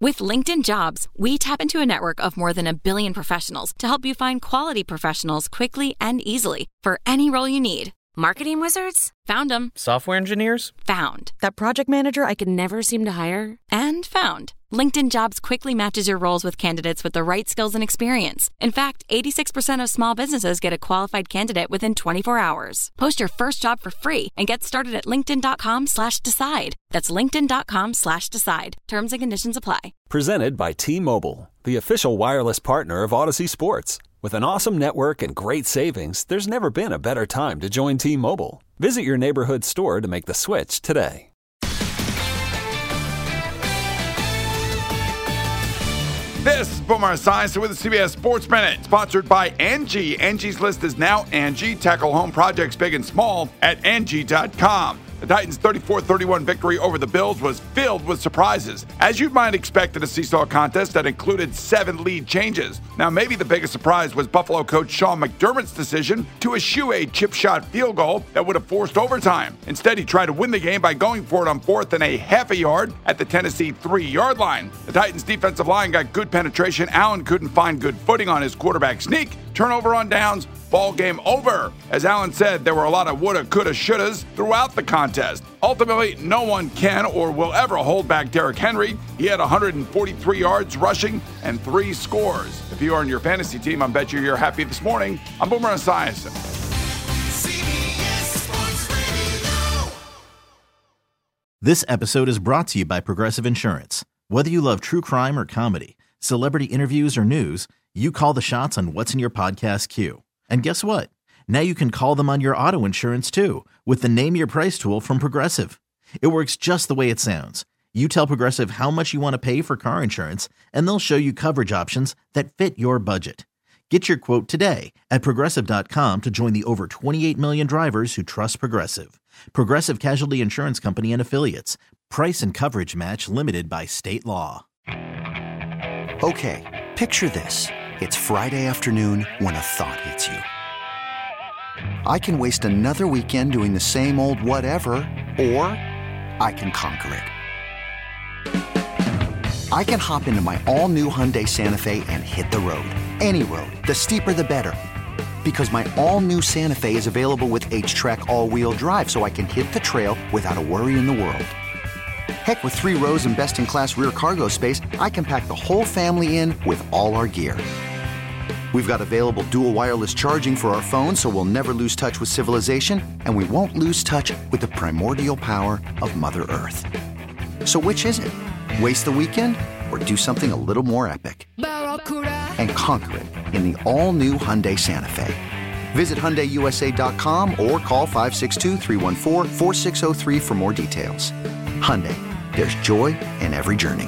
With LinkedIn Jobs, we tap into a network of more than 1 billion professionals to help you find quality professionals quickly and easily for any role you need. Marketing wizards? Found them. Software engineers? Found. That project manager I could never seem to hire? And found. LinkedIn Jobs quickly matches your roles with candidates with the right skills and experience. In fact, 86% of small businesses get a qualified candidate within 24 hours. Post your first job for free and get started at linkedin.com/decide. That's linkedin.com/decide. Terms and conditions apply. Presented by T-Mobile, the official wireless partner of Odyssey Sports. With an awesome network and great savings, there's never been a better time to join T-Mobile. Visit your neighborhood store to make the switch today. This is Boomer Esiason with the CBS Sports Minute, sponsored by Angie. Angie's List is now Angie. Tackle home projects big and small at Angie.com. The Titans' 34-31 victory over the Bills was filled with surprises, as you might expect in a seesaw contest that included 7 lead changes. Now, maybe the biggest surprise was Buffalo coach Sean McDermott's decision to eschew a chip shot field goal that would have forced overtime. Instead, he tried to win the game by going for it on 4th and a half a yard at the Tennessee 3-yard line. The Titans' defensive line got good penetration. Allen couldn't find good footing on his quarterback sneak. Turnover on downs. Ball game over. As Allen said, there were a lot of woulda, coulda, shouldas throughout the contest. Ultimately, no one can or will ever hold back Derrick Henry. He had 143 yards rushing and 3 scores. If you are on your fantasy team, I bet you're happy this morning. I'm Boomer Esiason. This episode is brought to you by Progressive Insurance. Whether you love true crime or comedy, celebrity interviews or news, you call the shots on what's in your podcast queue. And guess what? Now you can call them on your auto insurance too with the Name Your Price tool from Progressive. It works just the way it sounds. You tell Progressive how much you want to pay for car insurance, and they'll show you coverage options that fit your budget. Get your quote today at Progressive.com to join the over 28 million drivers who trust Progressive. Progressive Casualty Insurance Company and Affiliates. Price and coverage match limited by state law. Okay, picture this. It's Friday afternoon when a thought hits you. I can waste another weekend doing the same old whatever, or I can conquer it. I can hop into my all-new Hyundai Santa Fe and hit the road. Any road. The steeper, the better. Because my all-new Santa Fe is available with H-Track all-wheel drive, so I can hit the trail without a worry in the world. Heck, with 3 rows and best-in-class rear cargo space, I can pack the whole family in with all our gear. We've got available dual wireless charging for our phones, so we'll never lose touch with civilization, and we won't lose touch with the primordial power of Mother Earth. So which is it? Waste the weekend or do something a little more epic? And conquer it in the all-new Hyundai Santa Fe. Visit HyundaiUSA.com or call 562-314-4603 for more details. Hyundai, there's joy in every journey.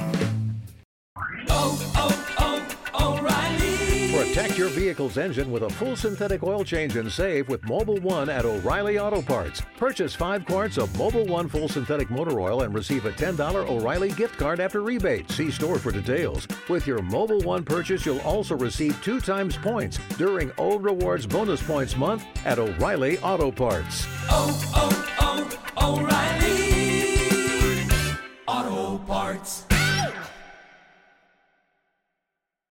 Protect your vehicle's engine with a full synthetic oil change and save with Mobil 1 at O'Reilly Auto Parts. Purchase 5 quarts of Mobil 1 full synthetic motor oil and receive a $10 O'Reilly gift card after rebate. See store for details. With your Mobil 1 purchase, you'll also receive 2 times points during O Rewards Bonus Points Month at O'Reilly Auto Parts. O'Reilly.